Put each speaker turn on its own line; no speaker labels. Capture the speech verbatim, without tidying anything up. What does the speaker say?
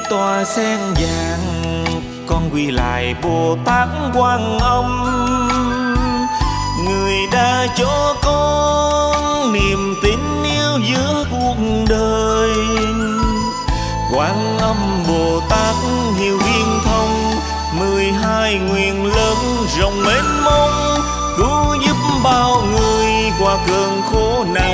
tòa sen vàng, con quy lại Bồ Tát Quan Âm. Người đã cho con niềm tin yêu giữa cuộc đời. Quan Âm Bồ Tát hiểu viên thông, mười hai nguyện lớn rộng mênh mông, cứu giúp bao người qua cơn khổ nạn.